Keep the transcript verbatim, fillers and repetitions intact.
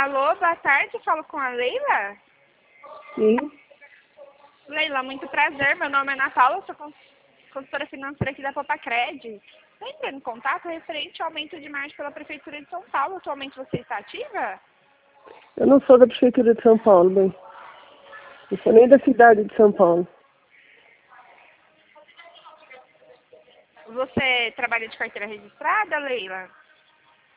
Alô, boa tarde, falo com a Leila? Sim. Leila, muito prazer, meu nome é Ana Paula, sou consultora financeira aqui da Popacred. Estou entrando em contato referente ao aumento de margem pela Prefeitura de São Paulo. Atualmente você está ativa? Eu não sou da Prefeitura de São Paulo, bem. Não sou nem da cidade de São Paulo. Você trabalha de carteira registrada, Leila?